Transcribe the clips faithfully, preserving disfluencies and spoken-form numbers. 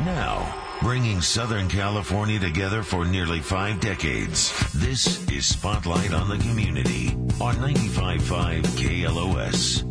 Now, bringing Southern California together for nearly five decades, this is Spotlight on the Community on ninety-five point five K L O S.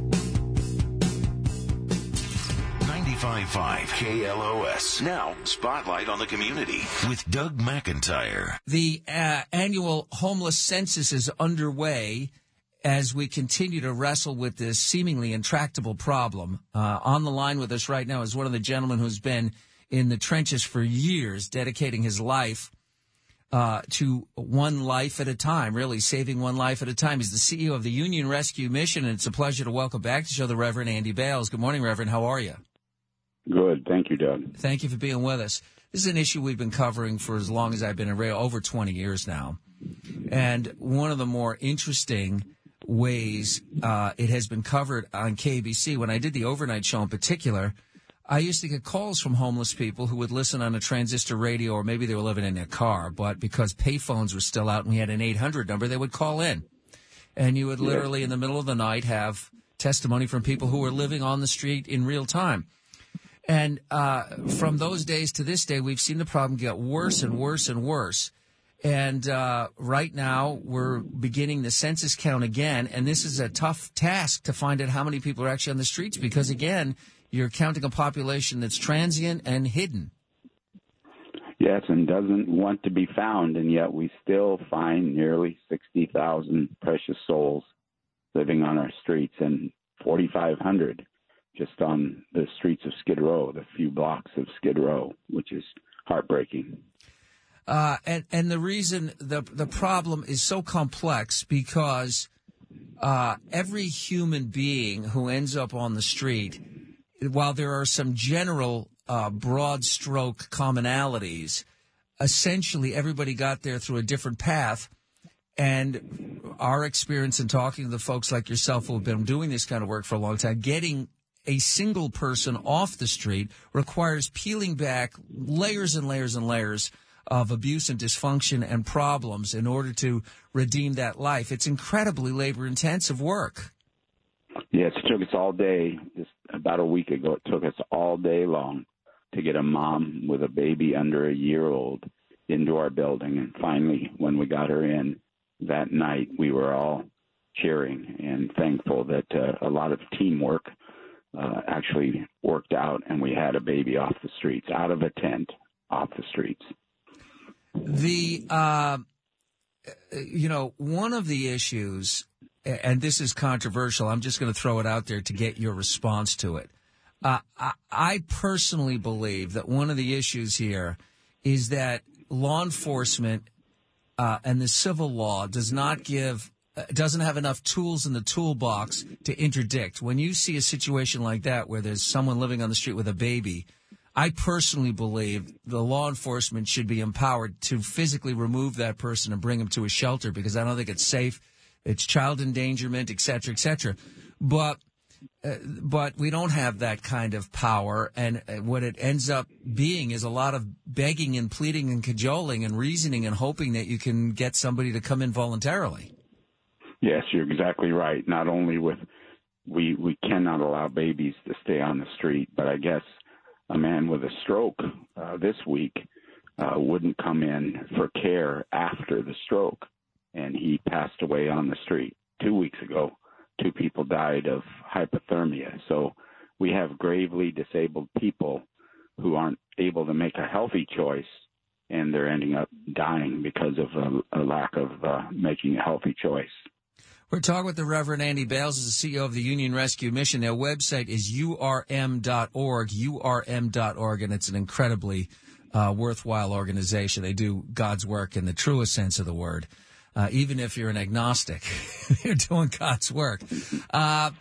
ninety-five point five K L O S. Now, Spotlight on the Community with Doug McIntyre. The uh, annual homeless census is underway as we continue to wrestle with this seemingly intractable problem. Uh, on the line with us right now is one of the gentlemen who's been in the trenches for years, dedicating his life uh, to one life at a time, really saving one life at a time. He's the C E O of the Union Rescue Mission, and it's a pleasure to welcome back to the show the Reverend Andy Bales. Good morning, Reverend. How are you? Good. Thank you, Doug. Thank you for being with us. This is an issue we've been covering for as long as I've been in radio, over twenty years now. And one of the more interesting ways uh, it has been covered on K B C, when I did the overnight show in particular, I used to get calls from homeless people who would listen on a transistor radio, or maybe they were living in their car, but because payphones were still out and we had an eight hundred number, they would call in. And you would literally, in the middle of the night, have testimony from people who were living on the street in real time. And uh, from those days to this day, we've seen the problem get worse and worse and worse. And uh, right now, we're beginning the census count again, and this is a tough task to find out how many people are actually on the streets because, again, you're counting a population that's transient and hidden. Yes, and doesn't want to be found, and yet we still find nearly sixty thousand precious souls living on our streets, and forty-five hundred just on the streets of Skid Row, the few blocks of Skid Row, which is heartbreaking. Uh, and, and the reason the the problem is so complex because uh, every human being who ends up on the street, while there are some general uh, broad stroke commonalities, essentially everybody got there through a different path. And our experience in talking to the folks like yourself who have been doing this kind of work for a long time, getting a single person off the street requires peeling back layers and layers and layers of abuse and dysfunction and problems in order to redeem that life. It's incredibly labor-intensive work. Yes, it took us all day. Just about a week ago, it took us all day long to get a mom with a baby under a year old into our building. And finally, when we got her in that night, we were all cheering and thankful that uh, a lot of teamwork uh, actually worked out, and we had a baby off the streets, out of a tent, off the streets. The, uh, you know, one of the issues, and this is controversial, I'm just going to throw it out there to get your response to it. Uh, I, I personally believe that one of the issues here is that law enforcement uh, and the civil law does not give, uh, doesn't have enough tools in the toolbox to interdict. When you see a situation like that where there's someone living on the street with a baby, I personally believe the law enforcement should be empowered to physically remove that person and bring him to a shelter because I don't think it's safe. It's child endangerment, et cetera, et cetera. But, uh, but we don't have that kind of power. And uh, what it ends up being is a lot of begging and pleading and cajoling and reasoning and hoping that you can get somebody to come in voluntarily. Yes, you're exactly right. Not only with we, we cannot allow babies to stay on the street, but I guess a man with a stroke uh, this week uh, wouldn't come in for care after the stroke, and he passed away on the street. Two weeks ago, two people died of hypothermia. So we have gravely disabled people who aren't able to make a healthy choice, and they're ending up dying because of a, a lack of uh, making a healthy choice. We're talking with the Reverend Andy Bales, is the C E O of the Union Rescue Mission. Their website is U R M dot org, U R M dot org, and it's an incredibly uh, worthwhile organization. They do God's work in the truest sense of the word. Uh, even if you're an agnostic, you're doing God's work. Uh,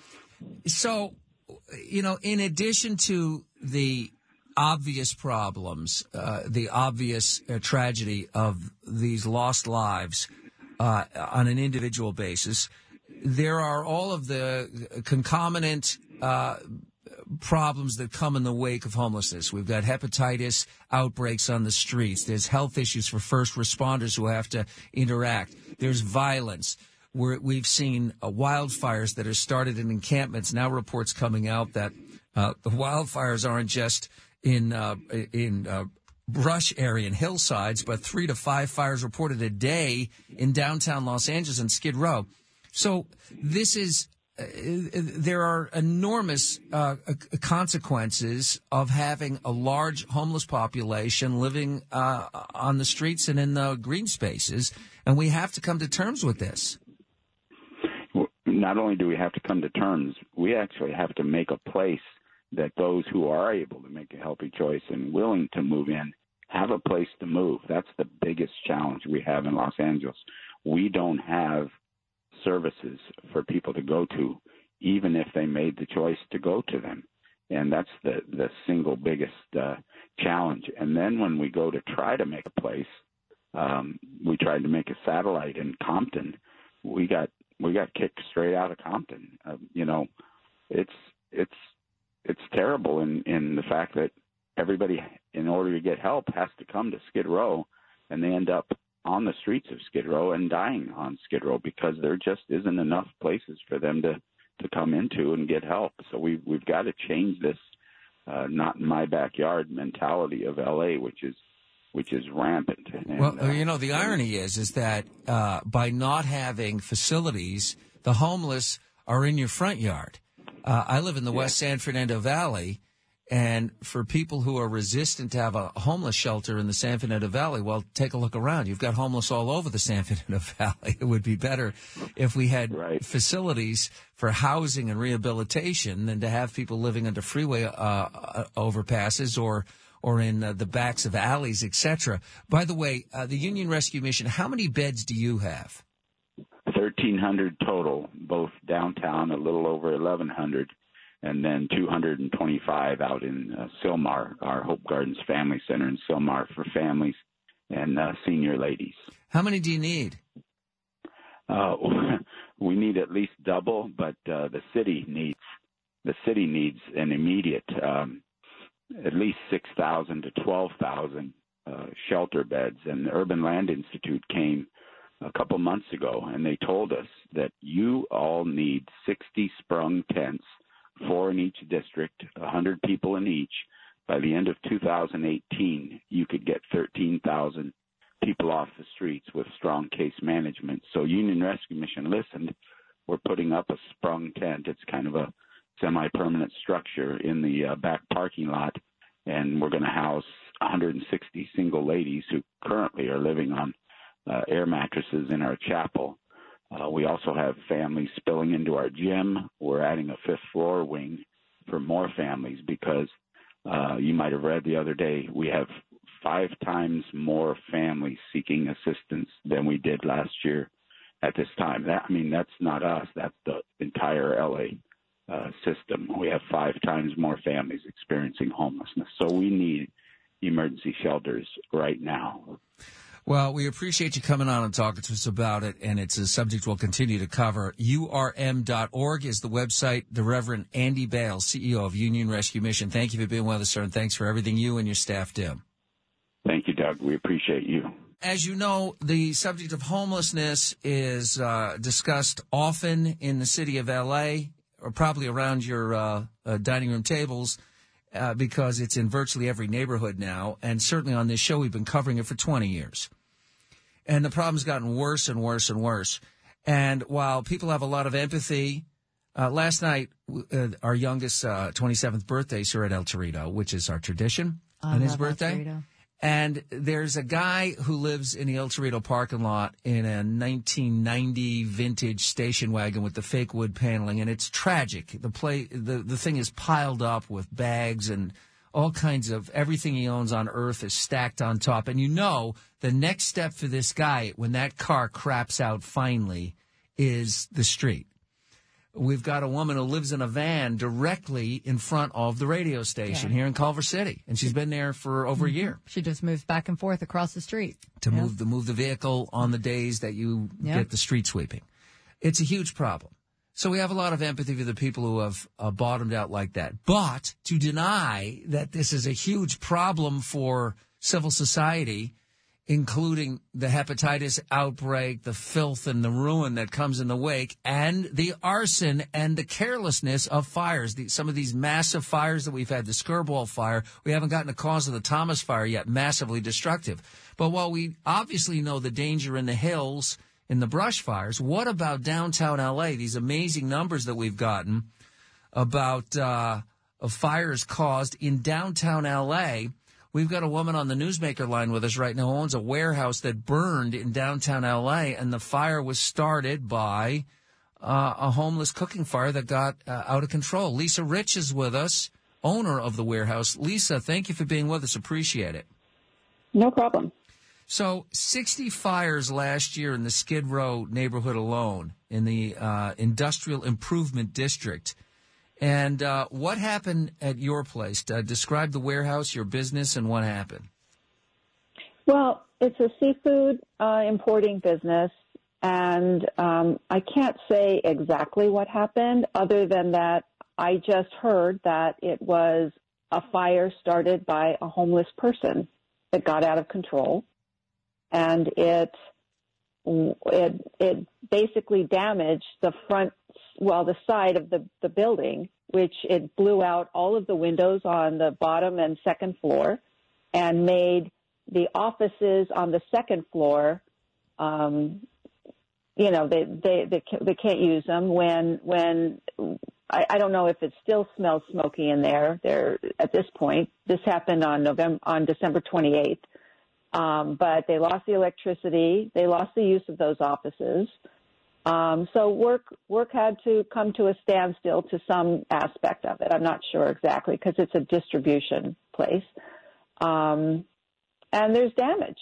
so, you know, in addition to the obvious problems, uh, the obvious uh, tragedy of these lost lives uh, on an individual basis, there are all of the concomitant uh, problems that come in the wake of homelessness. We've got hepatitis outbreaks on the streets. There's health issues for first responders who have to interact. There's violence. We're, we've seen uh, wildfires that are started in encampments. Now reports coming out that uh, the wildfires aren't just in uh, in uh, brush area and hillsides, but three to five fires reported a day in downtown Los Angeles and Skid Row. So this is, uh, there are enormous uh, consequences of having a large homeless population living uh, on the streets and in the green spaces, and we have to come to terms with this. Not only do we have to come to terms, we actually have to make a place that those who are able to make a healthy choice and willing to move in have a place to move. That's the biggest challenge we have in Los Angeles. We don't have services for people to go to, even if they made the choice to go to them. And that's the, the single biggest uh, challenge. And then when we go to try to make a place, um, we tried to make a satellite in Compton. We got we got kicked straight out of Compton. Uh, you know, it's it's it's terrible in, in the fact that everybody, in order to get help, has to come to Skid Row, and they end up on the streets of Skid Row and dying on Skid Row because there just isn't enough places for them to, to come into and get help. So we, we've got to change this uh, not in my backyard mentality of L A, which is which is rampant. And, well, uh, you know, the irony is is that uh, by not having facilities, the homeless are in your front yard. Uh, I live in the yeah. West San Fernando Valley, and for people who are resistant to have a homeless shelter in the San Fernando Valley, well, take a look around. You've got homeless all over the San Fernando Valley. It would be better if we had right. facilities for housing and rehabilitation than to have people living under freeway uh, overpasses or or in uh, the backs of alleys, et cetera. By the way, uh, the Union Rescue Mission, how many beds do you have? thirteen hundred total, both downtown, a little over eleven hundred, and then two hundred twenty-five out in uh, Sylmar, our Hope Gardens Family Center in Sylmar for families and uh, senior ladies. How many do you need? Uh, we need at least double, but uh, the city needs the city needs an immediate um, at least six thousand to twelve thousand uh, shelter beds. And the Urban Land Institute came a couple months ago, and they told us that you all need sixty sprung tents, four in each district, one hundred people in each. By the end of two thousand eighteen, you could get thirteen thousand people off the streets with strong case management. So Union Rescue Mission listened. We're putting up a sprung tent. It's kind of a semi-permanent structure in the uh, back parking lot, and we're going to house one hundred sixty single ladies who currently are living on uh, air mattresses in our chapel. Uh, we also have families spilling into our gym. We're adding a fifth floor wing for more families because uh, you might have read the other day, we have five times more families seeking assistance than we did last year at this time. That, I mean, that's not us. That's the entire L A uh, system. We have five times more families experiencing homelessness. So we need emergency shelters right now. Well, we appreciate you coming on and talking to us about it, and it's a subject we'll continue to cover. U R M dot org is the website. The Reverend Andy Bale, C E O of Union Rescue Mission, thank you for being with us, sir, and thanks for everything you and your staff do. Thank you, Doug. We appreciate you. As you know, the subject of homelessness is uh, discussed often in the city of L A, or probably around your uh, uh, dining room tables, uh, because it's in virtually every neighborhood now. And certainly on this show, we've been covering it for twenty years. And the problem's gotten worse and worse and worse. And while people have a lot of empathy, uh, last night, uh, our youngest uh, twenty-seventh birthday, sir, at El Torito, which is our tradition I on his love birthday. El Torito. And there's a guy who lives in the El Torito parking lot in a nineteen ninety vintage station wagon with the fake wood paneling, and it's tragic. The play, the, the thing is piled up with bags and all kinds of everything he owns on earth is stacked on top. And you know the next step for this guy when that car craps out finally is the street. We've got a woman who lives in a van directly in front of the radio station yeah. here in Culver City, and she's been there for over mm-hmm. a year. She just moves back and forth across the street to yeah. move the move the vehicle on the days that you yeah. get the street sweeping. It's a huge problem. So we have a lot of empathy for the people who have uh, bottomed out like that. But to deny that this is a huge problem for civil society including the hepatitis outbreak, the filth and the ruin that comes in the wake, and the arson and the carelessness of fires. The, some of these massive fires that we've had, the Skirball fire, we haven't gotten the cause of the Thomas fire yet, massively destructive. But while we obviously know the danger in the hills, in the brush fires, what about downtown L A? These amazing numbers that we've gotten about uh, of fires caused in downtown L A. We've got a woman on the Newsmaker line with us right now who owns a warehouse that burned in downtown L A, and the fire was started by uh, a homeless cooking fire that got uh, out of control. Lisa Rich is with us, owner of the warehouse. Lisa, thank you for being with us. Appreciate it. No problem. So sixty fires last year in the Skid Row neighborhood alone, in the uh, Industrial Improvement District. And uh, what happened at your place? Uh, describe the warehouse, your business, and what happened. Well, it's a seafood uh, importing business, and um, I can't say exactly what happened other than that I just heard that it was a fire started by a homeless person that got out of control, and it it it basically damaged the front, well, the side of the, the building, which it blew out all of the windows on the bottom and second floor and made the offices on the second floor, um, you know, they, they, they, they can't use them when, when I, I don't know if it still smells smoky in there there at this point. This happened on November, on December twenty-eighth. Um, but they lost the electricity. They lost the use of those offices. Um, so work work had to come to a standstill to some aspect of it. I'm not sure exactly because it's a distribution place. Um, and there's damage.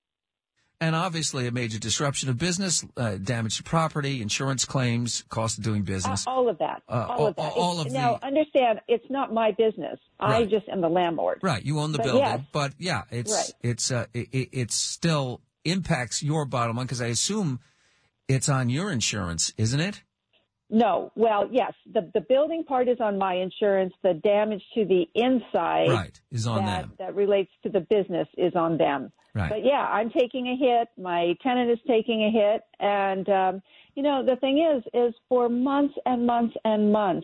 And obviously a major disruption of business, uh, damage to property, insurance claims, cost of doing business. Uh, all of that. Uh, all, all of that. All of now, the... understand, it's not my business. Right. I just am the landlord. Right. You own the but building. Yes. But, yeah, it's right. it's uh, it, it still impacts your bottom line because I assume it's on your insurance, isn't it? No. Well, yes. The the building part is on my insurance. The damage to the inside right. is on that, them. that relates to the business is on them. Right. But, yeah, I'm taking a hit. My tenant is taking a hit. And, um, you know, the thing is, is for months and months and months,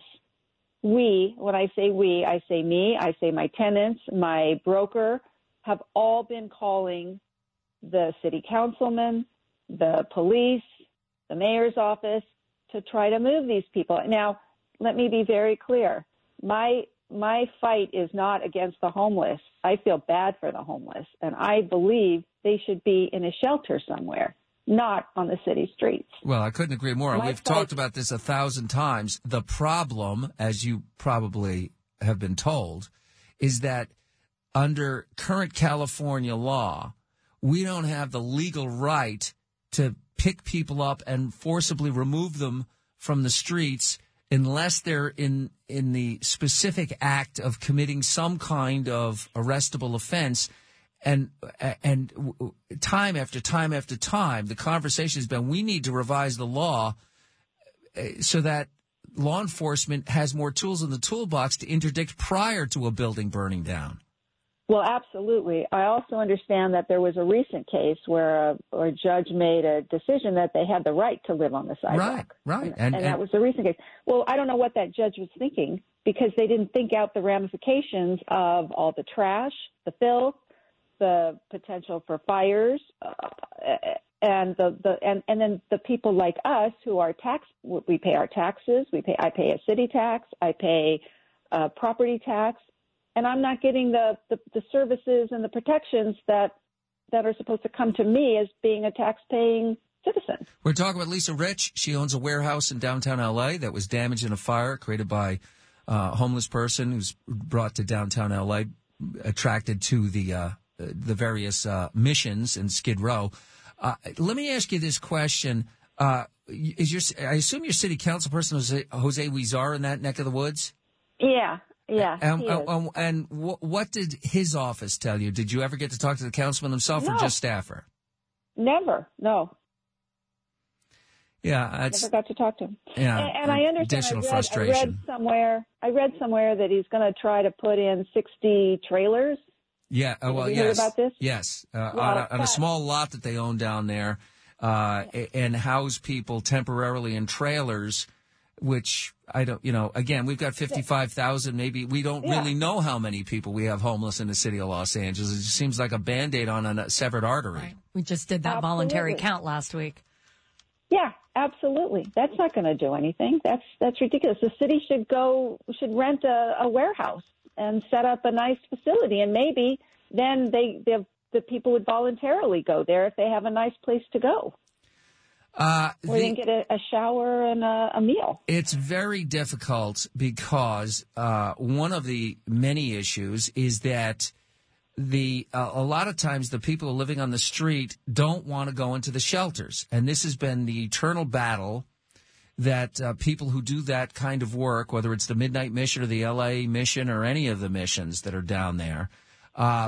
we, when I say we, I say me, I say my tenants, my broker, have all been calling the city councilman, the police, the mayor's office to try to move these people. Now, let me be very clear. My my fight is not against the homeless. I feel bad for the homeless, and I believe they should be in a shelter somewhere, not on the city streets. Well, I couldn't agree more. My We've fight- talked about this a thousand times. The problem, as you probably have been told, is that under current California law, we don't have the legal right to pick people up and forcibly remove them from the streets unless they're in in the specific act of committing some kind of arrestable offense. And and time after time after time, the conversation has been we need to revise the law so that law enforcement has more tools in the toolbox to interdict prior to a building burning down. Well, absolutely. I also understand that there was a recent case where a, where a judge made a decision that they had the right to live on the sidewalk. Right, right. And, And, and, and that was a recent case. Well, I don't know what that judge was thinking because they didn't think out the ramifications of all the trash, the filth, the potential for fires, uh, and the, the and, and then the people like us who are tax, we pay our taxes. We pay. I pay a city tax. I pay uh, property tax. And I'm not getting the, the, the services and the protections that that are supposed to come to me as being a tax-paying citizen. We're talking about Lisa Rich. She owns a warehouse in downtown L A that was damaged in a fire created by uh, a homeless person who's brought to downtown L A, attracted to the uh, the various uh, missions in Skid Row. Uh, let me ask you this question. Uh, is your I assume your city council person Jose, Jose Huizar in that neck of the woods? Yeah. Yeah, and, he is. and, and what did his office tell you? Did you ever get to talk to the councilman himself no. or just staffer? Never, no. Yeah, that's, never got to talk to him. Yeah, and, and I understand. Additional I read, frustration. I read somewhere. I read somewhere that he's going to try to put in sixty trailers Yeah, uh, well, Have you yes. heard about this? Yes, uh, Well, on, a, on a that- small lot that they own down there, uh, and house people temporarily in trailers, which I don't, you know, again, we've got fifty-five thousand, maybe we don't Yeah. really know how many people we have homeless in the city of Los Angeles. It just seems like a Band-Aid on a severed artery. Right. We just did that voluntary Absolutely. count last week. Yeah, absolutely. That's not going to do anything. That's that's ridiculous. The city should go should rent a, a warehouse and set up a nice facility, and maybe then they the the people would voluntarily go there if they have a nice place to go. Uh, Or they the- can get a, a shower and a, a meal. It's very difficult because uh, one of the many issues is that the uh, a lot of times the people living on the street don't want to go into the shelters, and this has been the eternal battle that uh, people who do that kind of work, whether it's the Midnight Mission or the L A Mission or any of the missions that are down there, uh,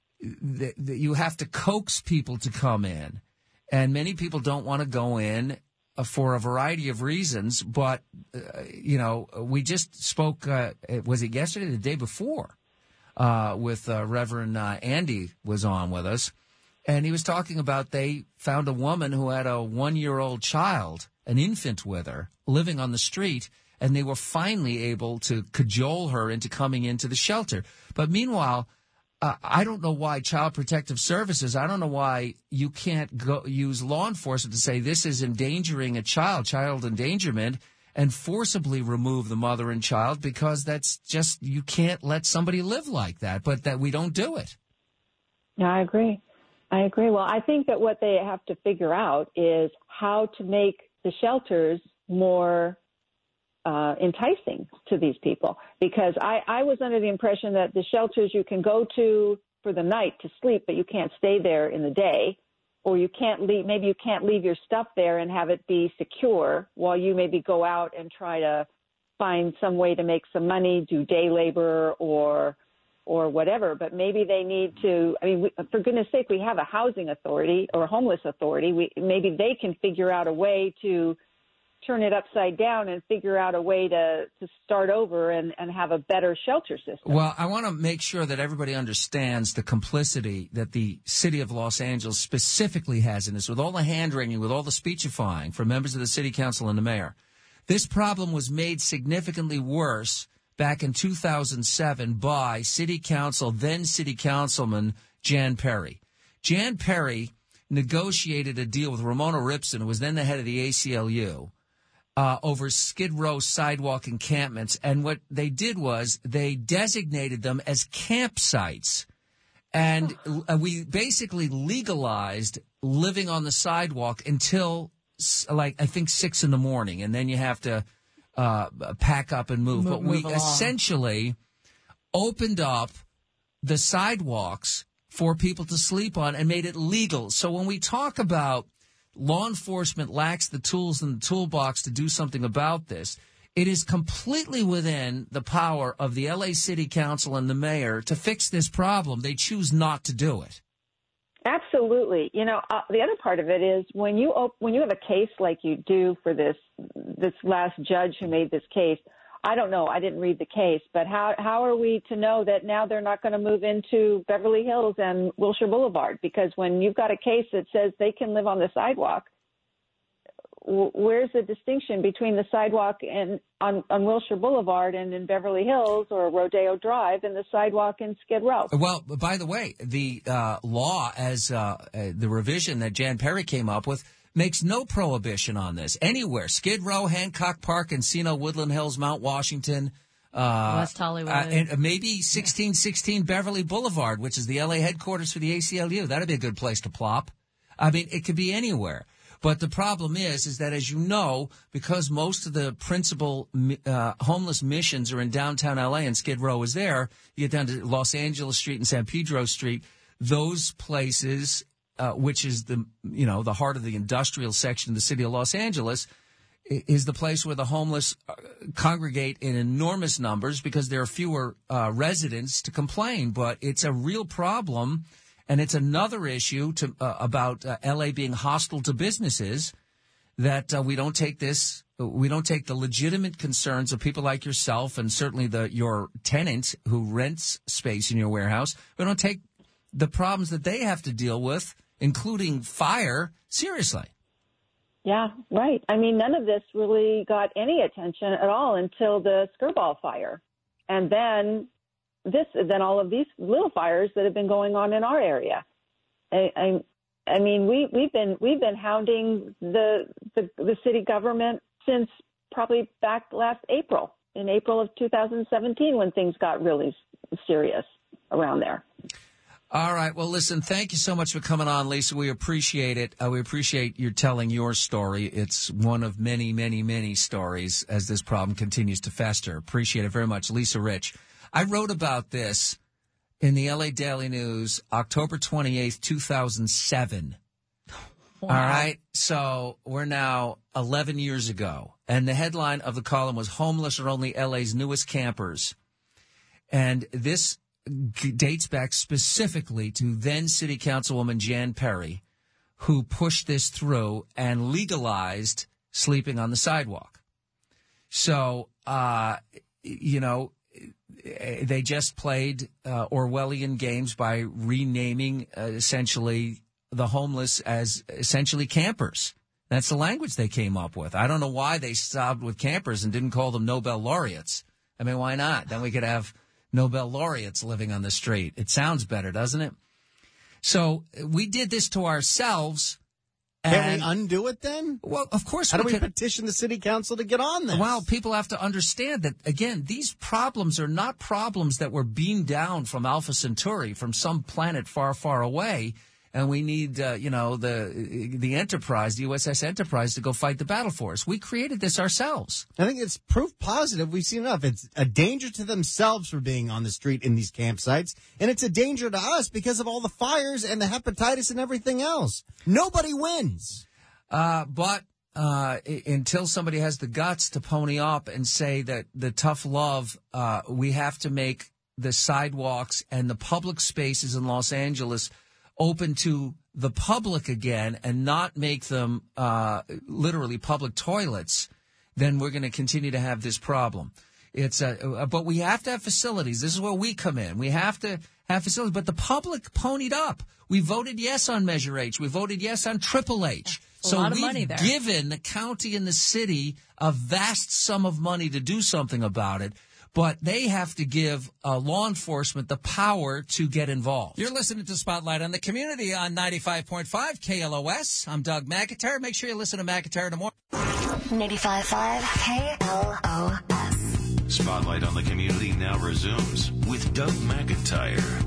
th- th- you have to coax people to come in. And many people don't want to go in uh, for a variety of reasons. But, uh, you know, we just spoke, uh, was it yesterday or the day before, uh, with uh, Reverend uh, Andy was on with us. And he was talking about they found a woman who had a one-year-old child, an infant with her, living on the street. And they were finally able to cajole her into coming into the shelter. But meanwhile, Uh, I don't know why Child Protective Services, I don't know why you can't go use law enforcement to say this is endangering a child, child endangerment, and forcibly remove the mother and child, because that's just, you can't let somebody live like that, but that we don't do it. Yeah, I agree. I agree. Well, I think that what they have to figure out is how to make the shelters more Uh, enticing to these people, because I, I was under the impression that the shelters you can go to for the night to sleep, but you can't stay there in the day, or you can't leave, maybe you can't leave your stuff there and have it be secure while you maybe go out and try to find some way to make some money, do day labor or or whatever. But maybe they need to, I mean, we, for goodness sake, we have a housing authority or a homeless authority. We, maybe they can figure out a way to turn it upside down and figure out a way to, to start over and, and have a better shelter system. Well, I want to make sure that everybody understands the complicity that the city of Los Angeles specifically has in this, with all the hand-wringing, with all the speechifying from members of the city council and the mayor. This problem was made significantly worse back in two thousand seven by city council, then city councilman Jan Perry. Jan Perry negotiated a deal with Ramona Ripson, who was then the head of the A C L U, Uh, over Skid Row sidewalk encampments. And what they did was they designated them as campsites. And uh, we basically legalized living on the sidewalk until, like, I think six in the morning. And then you have to uh, pack up and move. Move- but we move along. essentially opened up the sidewalks for people to sleep on and made it legal. So when we talk about law enforcement lacks the tools in the toolbox to do something about this, it is completely within the power of the L A City Council and the mayor to fix this problem. They choose not to do it. Absolutely. You know, uh, the other part of it is when you op- when you have a case like you do for this this last judge who made this case, I don't know, I didn't read the case, but how how are we to know that now they're not going to move into Beverly Hills and Wilshire Boulevard? Because when you've got a case that says they can live on the sidewalk, w- where's the distinction between the sidewalk and on, on Wilshire Boulevard and in Beverly Hills or Rodeo Drive and the sidewalk in Skid Row? Well, by the way, the uh, law as uh, uh, the revision that Jan Perry came up with makes no prohibition on this anywhere. Skid Row, Hancock Park, Encino, Woodland Hills, Mount Washington, uh, West Hollywood, uh, and maybe sixteen sixteen Beverly Boulevard, which is the L A headquarters for the A C L U. That'd be a good place to plop. I mean, it could be anywhere. But the problem is, is that, as you know, because most of the principal uh, homeless missions are in downtown L A and Skid Row is there, you get down to Los Angeles Street and San Pedro Street, those places, uh, which is the, you know, the heart of the industrial section of the city of Los Angeles, is the place where the homeless congregate in enormous numbers because there are fewer uh, residents to complain. But it's a real problem. And it's another issue to, uh, about uh, L A being hostile to businesses, that uh, we don't take this we don't take the legitimate concerns of people like yourself and certainly the your tenant who rents space in your warehouse. We don't take the problems that they have to deal with, including fire, seriously. Yeah, right. I mean, none of this really got any attention at all until the Skirball fire. And then this, then all of these little fires that have been going on in our area. I, I, I mean, we, we've been, we've been hounding the, the, the city government since probably back last April, in April of two thousand seventeen, when things got really serious around there. All right. Well, listen, thank you so much for coming on, Lisa. We appreciate it. Uh, we appreciate you telling your story. It's one of many, many, many stories as this problem continues to fester. Appreciate it very much. Lisa Rich. I wrote about this in the L A Daily News, October twenty-eighth, two thousand seven. Wow. All right. So we're now eleven years ago. And the headline of the column was "Homeless Are Only L A's Newest Campers." And this dates back specifically to then City Councilwoman Jan Perry, who pushed this through and legalized sleeping on the sidewalk. So, uh, you know, they just played uh, Orwellian games by renaming uh, essentially the homeless as essentially campers. That's the language they came up with. I don't know why they stopped with campers and didn't call them Nobel laureates. I mean, why not? Then we could have Nobel laureates living on the street. It sounds better, doesn't it? So we did this to ourselves. And, Can we undo it then? Well, of course. How we do we can petition the city council to get on this? Well, people have to understand that, again, these problems are not problems that were beamed down from Alpha Centauri, from some planet far, far away. And we need, uh, you know, the the Enterprise, the U S S Enterprise, to go fight the battle for us. We created this ourselves. I think it's proof positive. We've seen enough. It's a danger to themselves for being on the street in these campsites, and it's a danger to us because of all the fires and the hepatitis and everything else. Nobody wins. Uh, but uh, until somebody has the guts to pony up and say that the tough love, uh, we have to make the sidewalks and the public spaces in Los Angeles open to the public again and not make them uh, literally public toilets, then we're going to continue to have this problem. It's a, but we have to have facilities. This is where we come in. We have to have facilities. But the public ponied up. We voted yes on Measure H. We voted yes on Triple H. A so lot of we've money there. given the county and the city a vast sum of money to do something about it. But they have to give uh, law enforcement the power to get involved. You're listening to Spotlight on the Community on ninety-five point five K L O S. I'm Doug McIntyre. Make sure you listen to McIntyre in the morning. ninety-five point five K L O S. Spotlight on the Community now resumes with Doug McIntyre.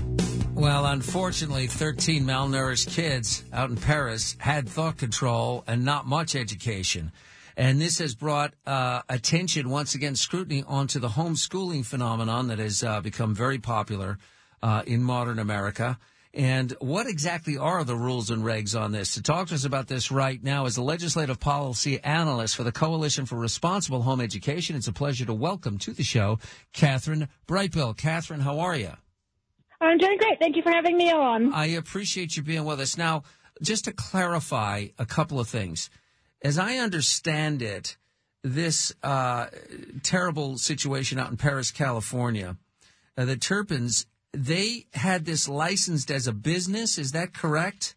Well, unfortunately, thirteen malnourished kids out in Paris had thought control and not much education. And this has brought uh, attention, once again, scrutiny onto the homeschooling phenomenon that has uh, become very popular uh, in modern America. And what exactly are the rules and regs on this? To talk to us about this right now is the legislative policy analyst for the Coalition for Responsible Home Education. It's a pleasure to welcome to the show Catherine Brightbill. Catherine, how are you? I'm doing great. Thank you for having me on. I appreciate you being with us. Now, just to clarify a couple of things. As I understand it, this uh, terrible situation out in Paris, California, uh, the Turpins, they had this licensed as a business. Is that correct?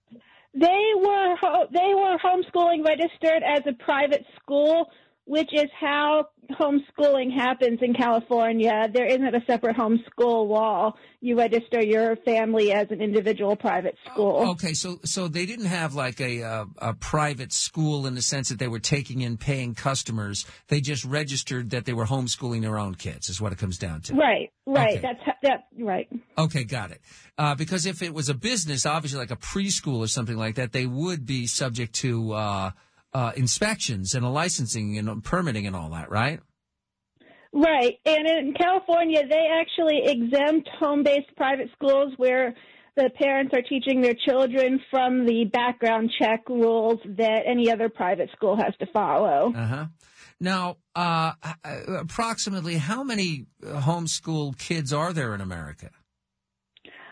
They were ho- they were homeschooling registered as a private school, which is how homeschooling happens in California. There isn't a separate homeschool law. You register your family as an individual private school. Oh, okay, so so they didn't have like a, a a private school in the sense that they were taking in paying customers. They just registered that they were homeschooling their own kids, is what it comes down to. Right, right. Okay. That's that. Right. Okay, got it. Uh, because if it was a business, obviously like a preschool or something like that, they would be subject to uh, uh, inspections and a licensing and permitting and all that, right? Right. And in California, they actually exempt home-based private schools where the parents are teaching their children from the background check rules that any other private school has to follow. Uh-huh. Now, uh, approximately how many homeschool kids are there in America?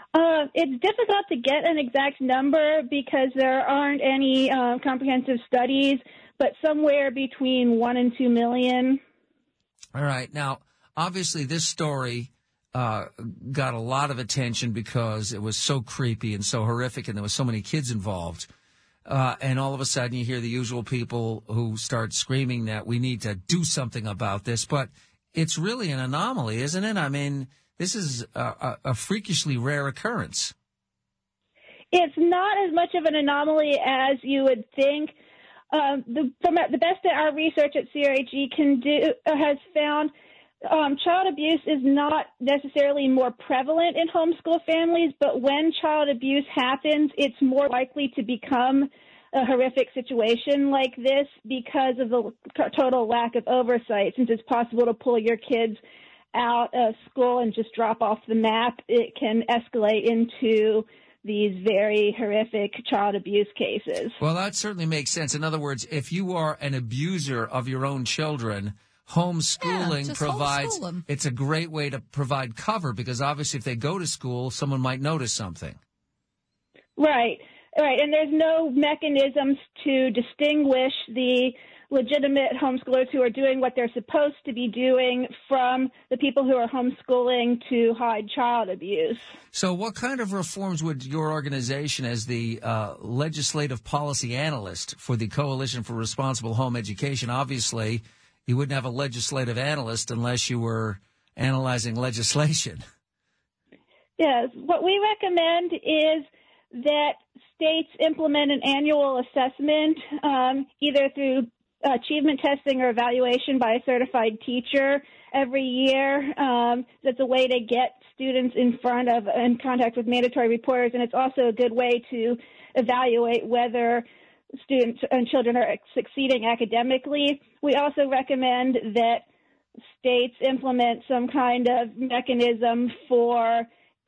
Uh, it's difficult to get an exact number because there aren't any uh, comprehensive studies, but somewhere between one and two million. All right. Now, obviously, this story uh, got a lot of attention because it was so creepy and so horrific, and there were so many kids involved. Uh, and all of a sudden, you hear the usual people who start screaming that we need to do something about this. But it's really an anomaly, isn't it? I mean, this is a, a, a freakishly rare occurrence. It's not as much of an anomaly as you would think. Um, the, from the best that our research at C R H E can do uh, has found, um, child abuse is not necessarily more prevalent in homeschool families, but when child abuse happens, it's more likely to become a horrific situation like this because of the total lack of oversight. Since it's possible to pull your kids out of school and just drop off the map, it can escalate into these very horrific child abuse cases. Well, that certainly makes sense. In other words, if you are an abuser of your own children, homeschooling yeah, provides, homeschool 'em. It's a great way to provide cover because obviously if they go to school, someone might notice something. Right, right. And there's no mechanisms to distinguish the legitimate homeschoolers who are doing what they're supposed to be doing from the people who are homeschooling to hide child abuse. So what kind of reforms would your organization, as the uh, legislative policy analyst for the Coalition for Responsible Home Education, obviously you wouldn't have a legislative analyst unless you were analyzing legislation. Yes, what we recommend is that states implement an annual assessment, um, either through achievement testing or evaluation by a certified teacher every year. Um, that's a way to get students in front of, in contact with mandatory reporters, and it's also a good way to evaluate whether students and children are succeeding academically. We also recommend that states implement some kind of mechanism for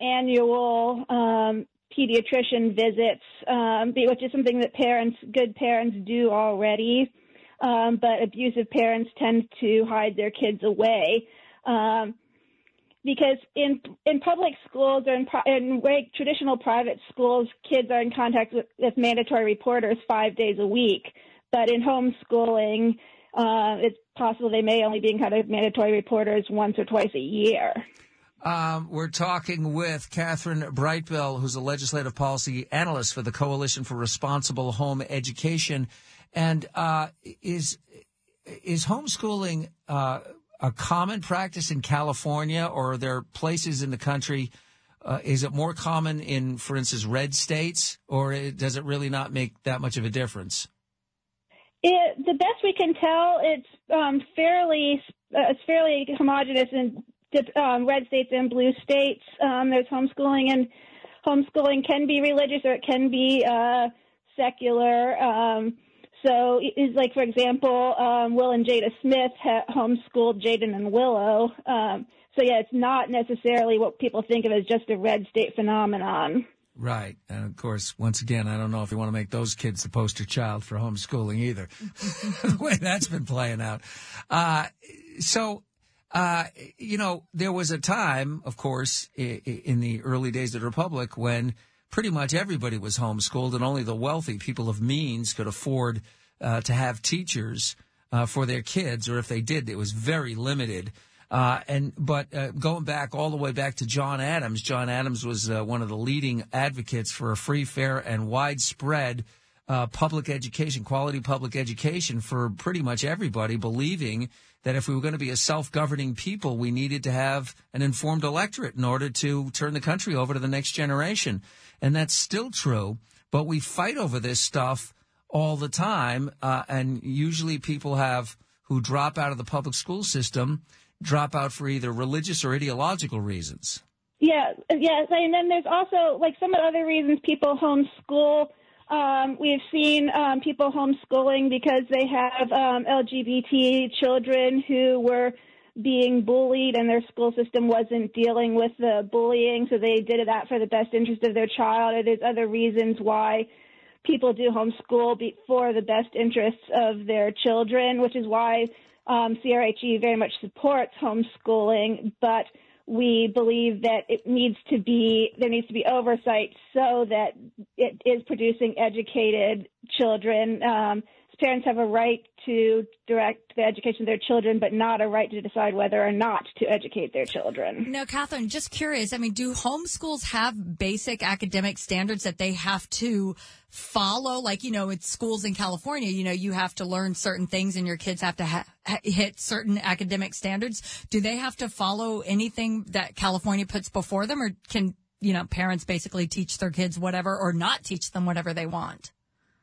annual um, pediatrician visits, um, which is something that parents, good parents do already. Um, but abusive parents tend to hide their kids away um, because in in public schools or in, in traditional private schools, kids are in contact with, with mandatory reporters five days a week. But in homeschooling, uh, it's possible they may only be in contact with mandatory reporters once or twice a year. Um, we're talking with Catherine Brightbill, who's a legislative policy analyst for the Coalition for Responsible Home Education. And uh, is is homeschooling uh, a common practice in California, or are there places in the country? Uh, is it more common in, for instance, red states, or it, does it really not make that much of a difference? It, the best we can tell, it's um, fairly uh, it's fairly homogenous in um, red states and blue states. Um, there's homeschooling, and homeschooling can be religious or it can be uh, secular. Um, So, it's like, for example, um, Will and Jada Smith ha- homeschooled Jaden and Willow. Um, so, yeah, it's not necessarily what people think of as just a red state phenomenon. Right. And, of course, once again, I don't know if you want to make those kids the poster child for homeschooling either, the way that's been playing out. Uh, so, uh, you know, there was a time, of course, I- in the early days of the Republic when pretty much everybody was homeschooled, and only the wealthy people of means could afford uh, to have teachers uh, for their kids, or if they did, it was very limited. Uh, and but uh, going back all the way back to John Adams, John Adams was uh, one of the leading advocates for a free, fair, and widespread uh, public education, quality public education for pretty much everybody, believing that if we were going to be a self-governing people, we needed to have an informed electorate in order to turn the country over to the next generation. And that's still true, but we fight over this stuff all the time, uh, and usually people have who drop out of the public school system drop out for either religious or ideological reasons. Yeah, yes, and then there's also, like, some of the other reasons people homeschool. Um, we've seen um, people homeschooling because they have um, L G B T children who were being bullied and their school system wasn't dealing with the bullying, so they did that for the best interest of their child. Or there's other reasons why people do homeschool be- for the best interests of their children, which is why um, C R H E very much supports homeschooling. But we believe that it needs to be, there needs to be oversight so that it is producing educated children. Um, parents have a right to direct the education of their children, but not a right to decide whether or not to educate their children. Now, Catherine, just curious, I mean, do homeschools have basic academic standards that they have to follow? Like, you know, it's schools in California, you know, you have to learn certain things and your kids have to ha- hit certain academic standards. Do they have to follow anything that California puts before them, or can, you know, parents basically teach their kids whatever or not teach them whatever they want?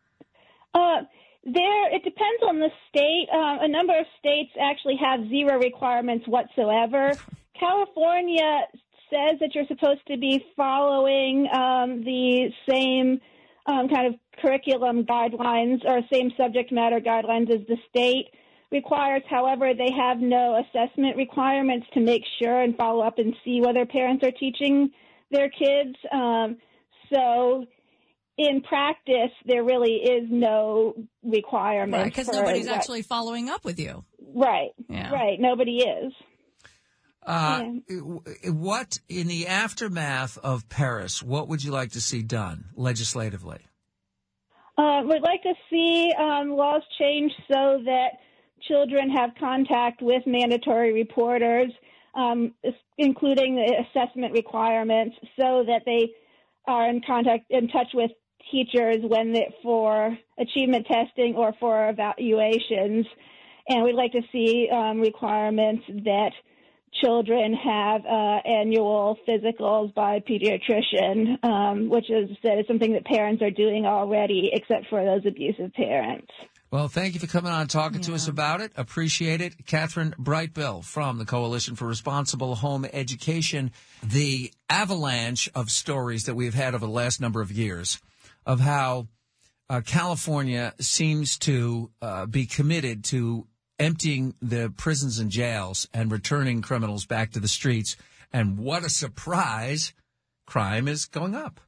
Uh, There, it depends on the state. Uh, a number of states actually have zero requirements whatsoever. California says that you're supposed to be following um, the same um, kind of curriculum guidelines or same subject matter guidelines as the state requires. However, they have no assessment requirements to make sure and follow up and see whether parents are teaching their kids. Um, so in practice, there really is no requirement. Right, because nobody's actually following up with you. Right, yeah. right. Nobody is. Uh, yeah. What, in the aftermath of Paris, what would you like to see done legislatively? Uh, we'd like to see um, laws changed so that children have contact with mandatory reporters, um, including the assessment requirements, so that they are in contact, in touch with teachers when they, for achievement testing or for evaluations. And we'd like to see um, requirements that children have uh, annual physicals by a pediatrician, um, which is that is something that parents are doing already, except for those abusive parents. Well, thank you for coming on and talking yeah. to us about it. Appreciate it. Catherine Brightbill from the Coalition for Responsible Home Education. The avalanche of stories that we've had over the last number of years of how uh, California seems to uh, be committed to emptying the prisons and jails and returning criminals back to the streets. And what a surprise, crime is going up.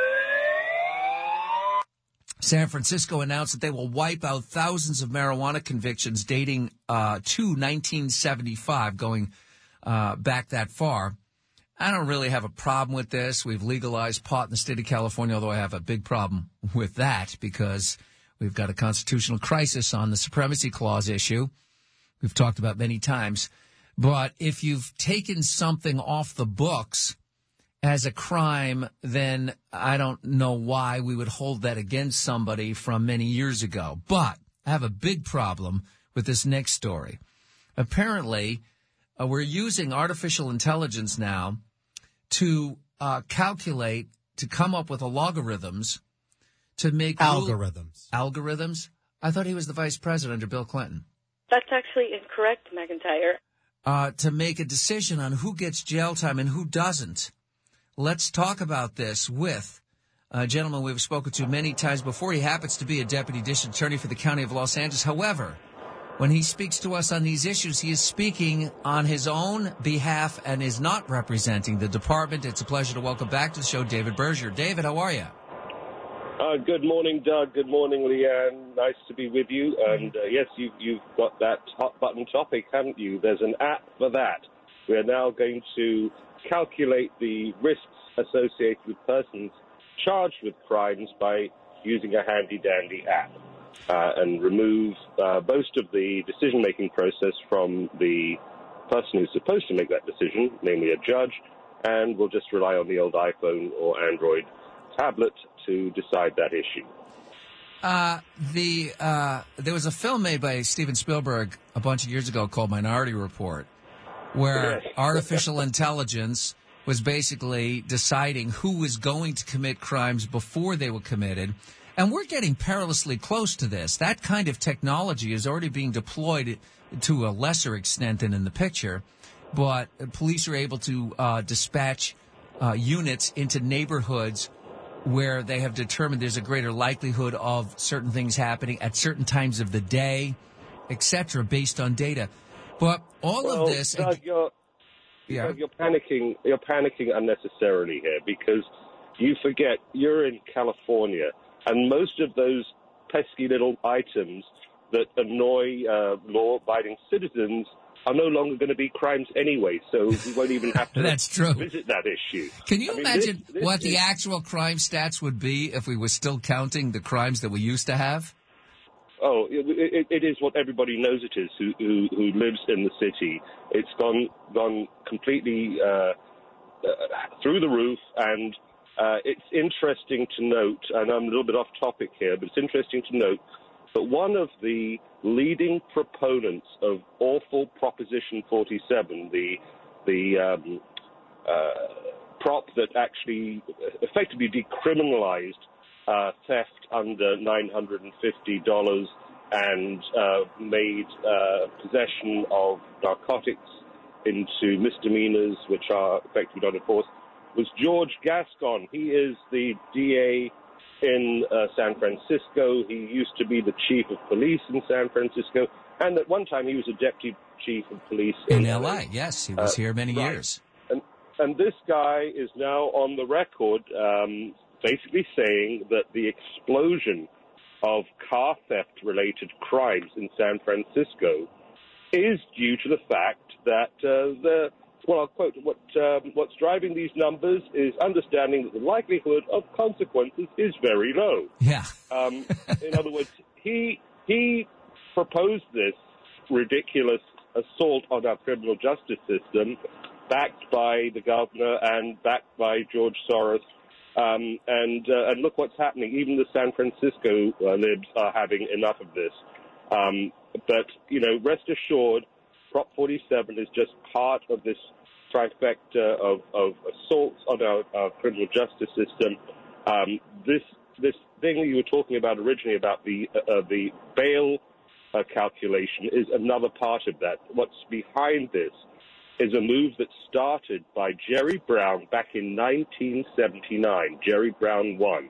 San Francisco announced that they will wipe out thousands of marijuana convictions dating uh, to nineteen seventy-five, going uh, back that far. I don't really have a problem with this. We've legalized pot in the state of California, although I have a big problem with that because we've got a constitutional crisis on the Supremacy Clause issue. We've talked about many times. But if you've taken something off the books as a crime, then I don't know why we would hold that against somebody from many years ago. But I have a big problem with this next story. Apparently, uh, we're using artificial intelligence now to uh, calculate, to come up with algorithms to make algorithms. Rule- algorithms? I thought he was the vice president under Bill Clinton. That's actually incorrect, McIntyre. Uh, to make a decision on who gets jail time and who doesn't. Let's talk about this with a gentleman we've spoken to many times before. He happens to be a deputy district attorney for the county of Los Angeles. However, when he speaks to us on these issues, he is speaking on his own behalf and is not representing the department. It's a pleasure to welcome back to the show David Berger. David, how are you? Uh, good morning, Doug. Good morning, Leanne. Nice to be with you. And uh, yes, you, you've got that hot button topic, haven't you? There's an app for that. We are now going to calculate the risks associated with persons charged with crimes by using a handy-dandy app uh, and remove uh, most of the decision-making process from the person who's supposed to make that decision, namely a judge, and we'll just rely on the old iPhone or Android tablet to decide that issue. Uh, the uh, there was a film made by Steven Spielberg a bunch of years ago called Minority Report, where artificial intelligence was basically deciding who was going to commit crimes before they were committed. And we're getting perilously close to this. That kind of technology is already being deployed to a lesser extent than in the picture. But police are able to uh, dispatch uh, units into neighborhoods where they have determined there's a greater likelihood of certain things happening at certain times of the day, et cetera, based on data. But all well, of this... Doug, you're, yeah. Doug, you're panicking. You're panicking unnecessarily here because you forget you're in California, and most of those pesky little items that annoy uh, law-abiding citizens are no longer going to be crimes anyway, so we won't even have to That's true. visit that issue. Can you I mean, imagine this, this what is, the actual crime stats would be if we were still counting the crimes that we used to have? Oh, it, it is what everybody knows it is who, who, who lives in the city. It's gone gone completely uh, uh, through the roof, and uh, it's interesting to note, and I'm a little bit off topic here, but it's interesting to note that one of the leading proponents of awful Proposition forty-seven, the the um, uh, prop that actually effectively decriminalized uh, theft under nine hundred fifty dollars and uh, made uh, possession of narcotics into misdemeanors, which are effectively not enforced, was George Gascon. He is the D A in uh, San Francisco. He used to be the chief of police in San Francisco, and at one time he was a deputy chief of police in, in L A. Yes, he was uh, here many right. years. And, and this guy is now on the record um, basically saying that the explosion of car theft-related crimes in San Francisco is due to the fact that uh, the Well, I'll quote, what, um, what's driving these numbers is understanding that the likelihood of consequences is very low. Yeah. Um, in other words, he he proposed this ridiculous assault on our criminal justice system, backed by the governor and backed by George Soros. Um, and uh, and look what's happening. Even the San Francisco uh, libs are having enough of this. Um, but, you know, rest assured, Prop forty-seven is just part of this trifecta of, of assaults on our, our criminal justice system. Um, this this thing you were talking about originally about the uh, the bail uh, calculation is another part of that. What's behind this is a move that started by Jerry Brown back in nineteen seventy-nine, Jerry Brown one,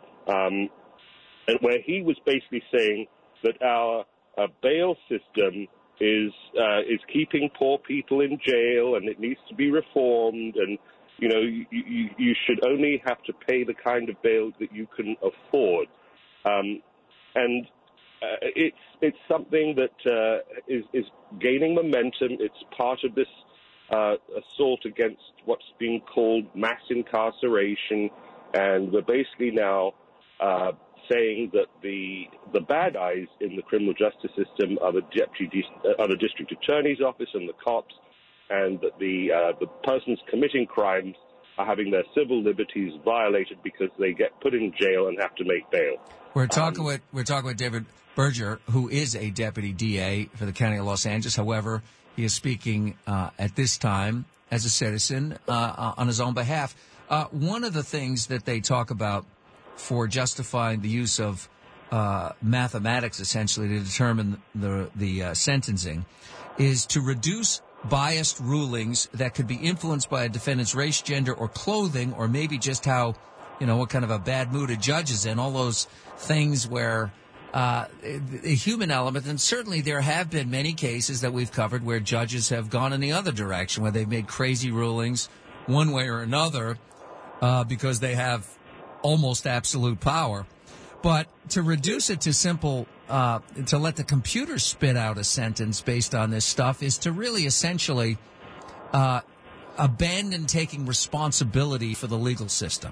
um, and where he was basically saying that our uh, bail system is uh, is keeping poor people in jail, and it needs to be reformed. And you know, you, you, you should only have to pay the kind of bail that you can afford. Um, and uh, it's it's something that uh, is is gaining momentum. It's part of this uh, assault against what's being called mass incarceration, and we're basically now Uh, saying that the the bad eyes in the criminal justice system are the deputy uh, are the district attorney's office and the cops, and that the uh, the persons committing crimes are having their civil liberties violated because they get put in jail and have to make bail. We're talking um, with we're talking with David Berger, who is a deputy D A for the County of Los Angeles. However, he is speaking uh, at this time as a citizen uh, on his own behalf. Uh, one of the things that they talk about for justifying the use of uh, mathematics, essentially, to determine the the uh, sentencing, is to reduce biased rulings that could be influenced by a defendant's race, gender, or clothing, or maybe just how, you know, what kind of a bad mood a judge is in, all those things where uh, a human element, and certainly there have been many cases that we've covered where judges have gone in the other direction, where they've made crazy rulings one way or another uh, because they have almost absolute power. But to reduce it to simple, uh, to let the computer spit out a sentence based on this stuff is to really essentially uh, abandon taking responsibility for the legal system.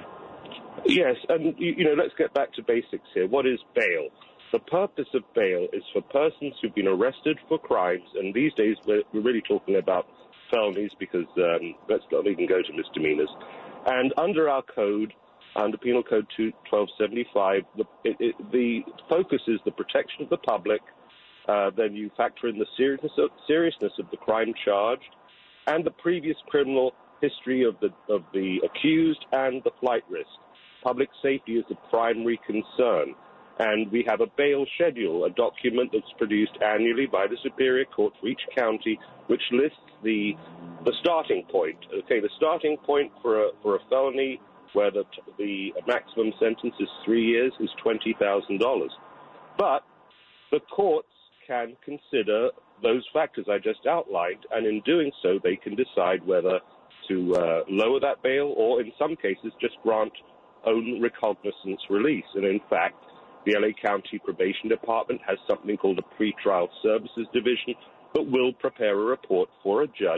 Yes, and, you, you know, let's get back to basics here. What is bail? The purpose of bail is for persons who've been arrested for crimes, and these days we're, we're really talking about felonies because um, let's not even go to misdemeanors. And under our code, under Penal Code twelve seventy-five, the, it, it, the focus is the protection of the public. Uh, then you factor in the seriousness of, seriousness of the crime charged, and the previous criminal history of the of the accused and the flight risk. Public safety is the primary concern, and we have a bail schedule, a document that's produced annually by the Superior Court for each county, which lists the the starting point. Okay, the starting point for a for a felony where the, the maximum sentence is three years, is twenty thousand dollars. But the courts can consider those factors I just outlined, and in doing so, they can decide whether to uh, lower that bail or, in some cases, just grant own recognizance release. And in fact, the L A County Probation Department has something called a pretrial services division, but will prepare a report for a judge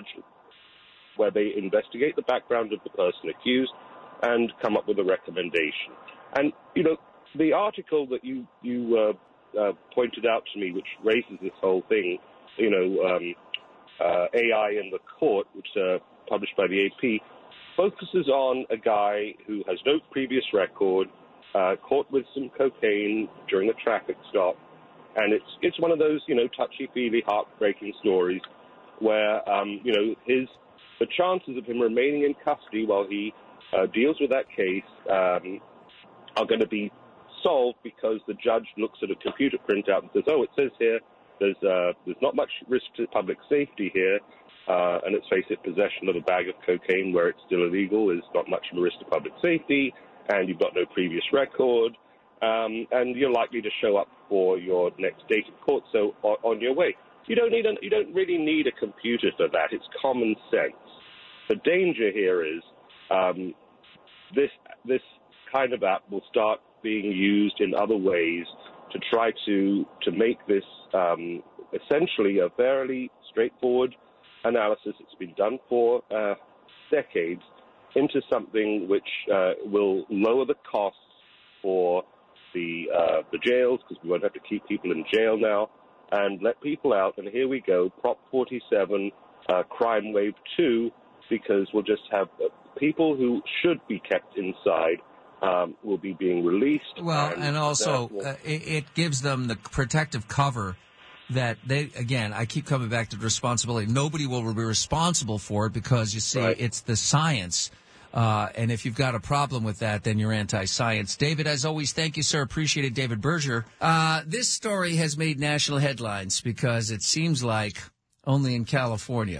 where they investigate the background of the person accused and come up with a recommendation. And, you know, the article that you, you uh, uh, pointed out to me, which raises this whole thing, you know, um, uh, A I in the court, which is uh, published by the A P, focuses on a guy who has no previous record, uh, caught with some cocaine during a traffic stop. And it's it's one of those, you know, touchy-feely, heartbreaking stories where, um, you know, his the chances of him remaining in custody while he uh, deals with that case um, are going to be solved because the judge looks at a computer printout and says, oh, it says here there's uh, there's not much risk to public safety here, uh, and let's face it, possession of a bag of cocaine where it's still illegal is not much of a risk to public safety, and you've got no previous record, um, and you're likely to show up for your next date in court, so on, on your way. You don't need a, you don't really need a computer for that. It's common sense. The danger here is um, this this kind of app will start being used in other ways to try to to make this um, essentially a fairly straightforward analysis. It's been done for uh, decades into something which uh, will lower the costs for the uh, the jails, because we won't have to keep people in jail now, and let people out. And here we go, Prop forty-seven, uh, Crime Wave two, because we'll just have uh, people who should be kept inside um, will be being released. Well, and, and also will... uh, it, it gives them the protective cover that they, again, I keep coming back to the responsibility. Nobody will be responsible for it because, you see, right. It's the science. Uh, and if you've got a problem with that, then you're anti-science. David, as always, thank you, sir. Appreciate it, David Berger. Uh, this story has made national headlines because it seems like only in California.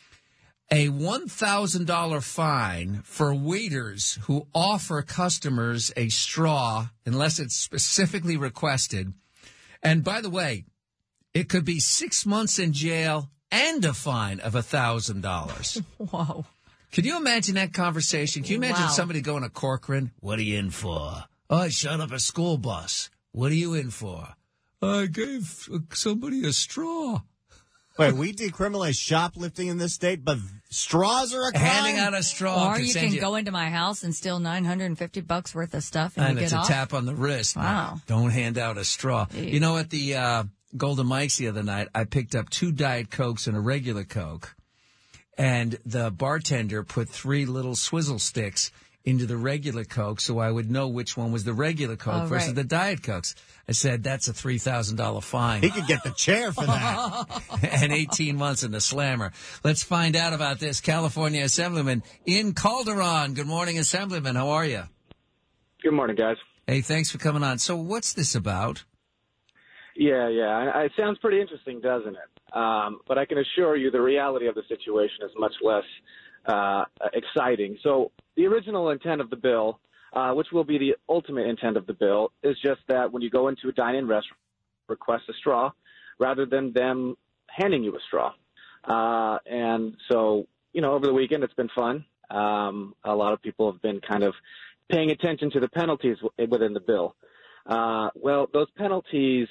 A one thousand dollars fine for waiters who offer customers a straw unless it's specifically requested. And by the way, it could be six months in jail and a fine of one thousand dollars. Whoa. Can you imagine that conversation? Can you imagine Wow. somebody going to Corcoran? What are you in for? Oh, I shut up a school bus. What are you in for? I gave somebody a straw. Wait, we decriminalize shoplifting in this state, but straws are a crime? Handing out a straw. Or could you send can you, go into my house and steal nine hundred fifty bucks worth of stuff and, and you it's get a off. tap on the wrist. Wow. Don't hand out a straw. Jeez. You know, at the uh, Golden Mike's the other night, I picked up two Diet Cokes and a regular Coke. And the bartender put three little swizzle sticks into the regular Coke so I would know which one was the regular Coke Oh, versus right. the Diet Cokes. I said, that's a three thousand dollars fine. He could get the chair for that. And eighteen months in the slammer. Let's find out about this. California Assemblyman in Calderon. Good morning, Assemblyman. How are you? Good morning, guys. Hey, thanks for coming on. So what's this about? Yeah, yeah. It sounds pretty interesting, doesn't it? Um, but I can assure you the reality of the situation is much less uh, exciting. So the original intent of the bill, uh, which will be the ultimate intent of the bill, is just that when you go into a dine-in restaurant, request a straw rather than them handing you a straw. Uh, and so, you know, over the weekend it's been fun. Um, a lot of people have been kind of paying attention to the penalties w- within the bill. Uh, well, those penalties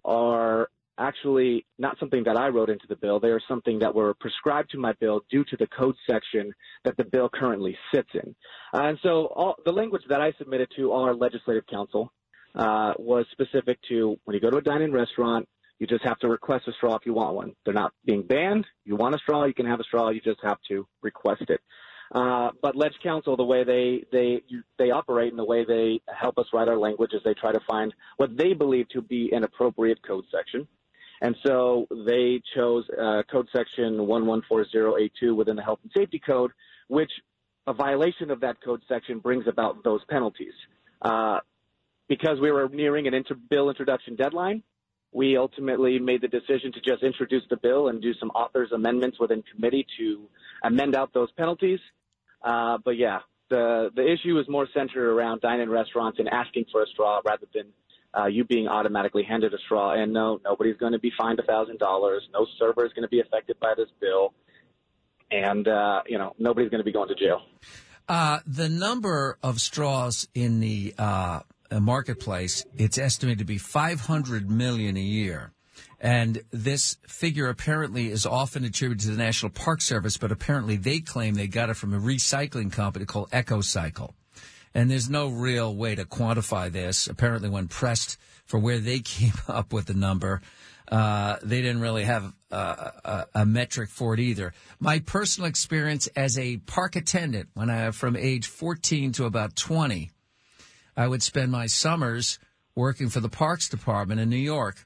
are actually not something that I wrote into the bill. They are something that were prescribed to my bill due to the code section that the bill currently sits in. Uh, and so all, the language that I submitted to our legislative council uh, was specific to when you go to a dine-in restaurant, you just have to request a straw if you want one. They're not being banned. You want a straw, you can have a straw. You just have to request it. Uh, but Leg Council, the way they they you, they operate and the way they help us write our language is they try to find what they believe to be an appropriate code section. And so they chose uh, code section one one four zero eight two within the Health and Safety Code, which a violation of that code section brings about those penalties. Uh, because we were nearing an inter- bill introduction deadline, we ultimately made the decision to just introduce the bill and do some authors' amendments within committee to amend out those penalties. Uh, but, yeah, the the issue is more centered around dine-in restaurants and asking for a straw rather than uh, you being automatically handed a straw. And, no, nobody's going to be fined one thousand dollars. No server is going to be affected by this bill. And, uh, you know, nobody's going to be going to jail. Uh, the number of straws in the uh, marketplace, it's estimated to be five hundred million a year. And this figure apparently is often attributed to the National Park Service, but apparently they claim they got it from a recycling company called EcoCycle. And there's no real way to quantify this. Apparently, when pressed for where they came up with the number, uh, they didn't really have uh, a, a metric for it either. My personal experience as a park attendant, when I from age fourteen to about twenty, I would spend my summers working for the Parks Department in New York.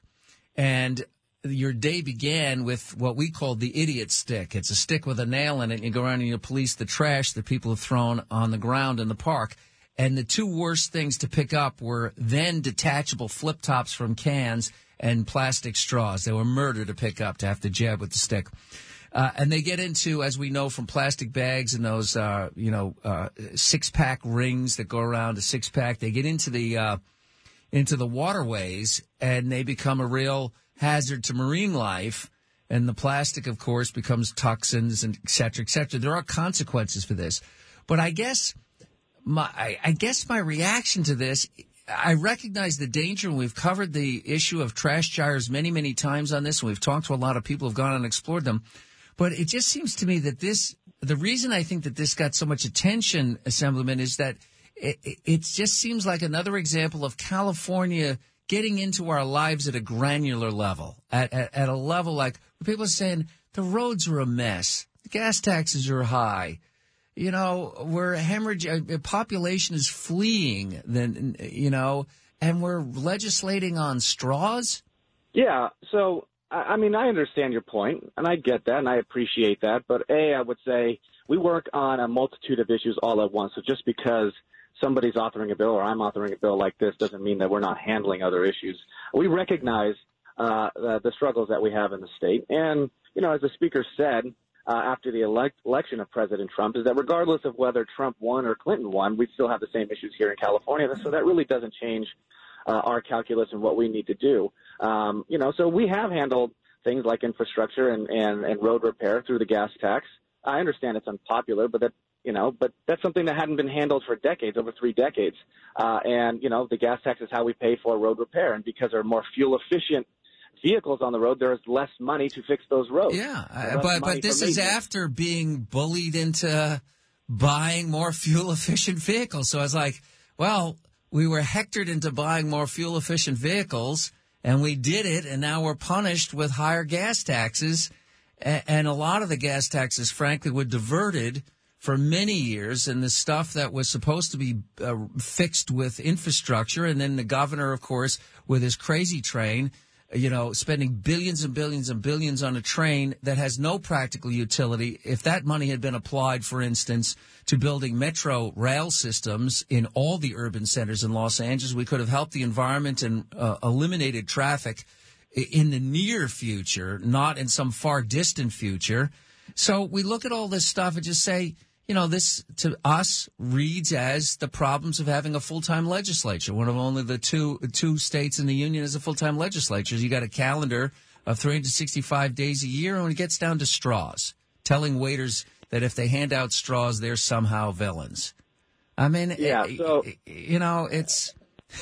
And your day began with what we called the idiot stick. It's a stick with a nail in it, and you go around and you police the trash that people have thrown on the ground in the park. And the two worst things to pick up were then detachable flip tops from cans and plastic straws. They were murder to pick up, to have to jab with the stick. Uh, and they get into, as we know from plastic bags and those, uh, you know, uh, six-pack rings that go around a six-pack, they get into the uh, into the waterways, and they become a real hazard to marine life. And the plastic, of course, becomes toxins and et cetera, et cetera. There are consequences for this. But I guess my, I, I guess my reaction to this, I recognize the danger, and we've covered the issue of trash gyres many, many times on this, and we've talked to a lot of people who have gone and explored them. But it just seems to me that this, the reason I think that this got so much attention, Assemblyman, is that it, it just seems like another example of California getting into our lives at a granular level, at, at, at a level like where people are saying the roads are a mess, the gas taxes are high, you know, where hemorrhage, uh, population is fleeing, then, you know, and we're legislating on straws. Yeah, so, I mean, I understand your point, and I get that, and I appreciate that. But, A, I would say we work on a multitude of issues all at once. So just because somebody's authoring a bill or I'm authoring a bill like this doesn't mean that we're not handling other issues. We recognize uh, the, the struggles that we have in the state. And, you know, as the Speaker said uh, after the elect- election of President Trump, is that regardless of whether Trump won or Clinton won, we still have the same issues here in California. So that really doesn't change uh, our calculus and what we need to do. Um, you know, so we have handled things like infrastructure and, and, and road repair through the gas tax. I understand it's unpopular, but that, you know, but that's something that hadn't been handled for decades, over three decades. Uh, and, you know, the gas tax is how we pay for road repair. And because there are more fuel efficient vehicles on the road, there is less money to fix those roads. Yeah. Uh, but, but this is after being bullied into buying more fuel efficient vehicles. So I was like, well, we were hectored into buying more fuel efficient vehicles, and we did it. And now we're punished with higher gas taxes. A- and a lot of the gas taxes, frankly, were diverted for many years, and the stuff that was supposed to be uh, fixed with infrastructure, and then the governor, of course, with his crazy train, you know, spending billions and billions and billions on a train that has no practical utility. If that money had been applied, for instance, to building metro rail systems in all the urban centers in Los Angeles, we could have helped the environment and uh, eliminated traffic in the near future, not in some far distant future. So we look at all this stuff and just say, you know, this to us reads as the problems of having a full-time legislature. One of only the two two states in the union is a full-time legislature. You got a calendar of three hundred sixty-five days a year, and when it gets down to straws, telling waiters that if they hand out straws, they're somehow villains. I mean, yeah, so, you know, it's...